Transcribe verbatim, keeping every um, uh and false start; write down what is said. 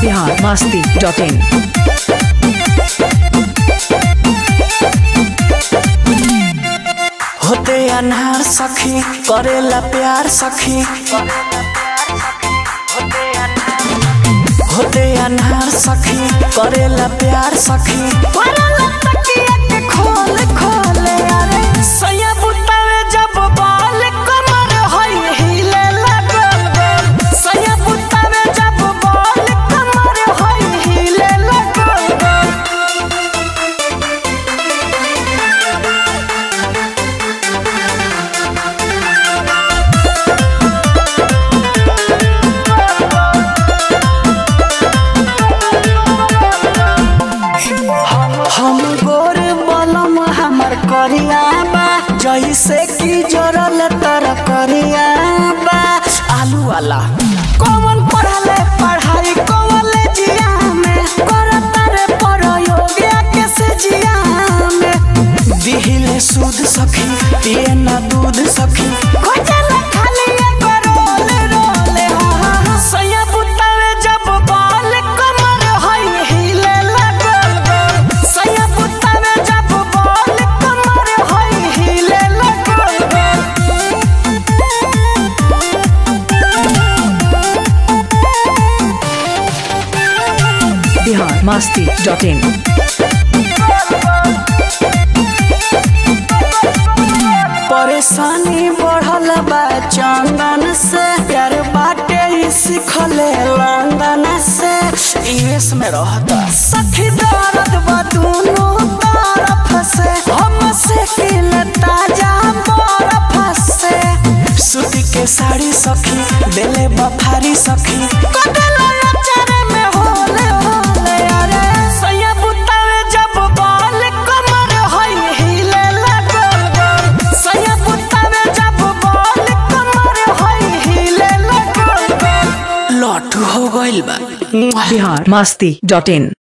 Bihar Masti dot इन। होते अनहार सखी करेला प्यार सखी, होते अनहार सखी करेला प्यार सखी, करेला तकिया के खोल खोल अरे सैया बुतावे जब बाल कमर होई हिले लगल गल, सैया बुतावे जब बाल कमर होई हिले लगल गल। हम गोर बलम हमर करिया बा, जैसे कि जोरल तर करिया बा। आलू वाला कौन पढ़ले पढ़ाई कॉलेजिया में, करता रे प्रयोग के से जिया में। दिहिले सूद सखी पिए ना दूध सखी, खोजला खाली एगो रोल रोल हा हा। सैया बुतावे जब बाल कमर होई हिले लगल गल, सैया बुतावे जब बाल कमर होई हिले लगल गल। Bihar Masti dot in. परेशानी बढ़ल बा चंदन से, प्यार बाटे ही सिखले लंदन से, यूएस में रहता सखी दर्द बा दोनों तरफ से, हम से किल ताजा बर्फ से। सूती के साड़ी सखी देले बफारी सखी, कटला नचरे में होले होले अरे सैया बुतावे जब बाल कमर होई हिले लगल गल, सैया बुतावे जब बाल कमर होई हिले लगल गल। लॉट हो गइल बा। बिहार मस्ती डॉट इन।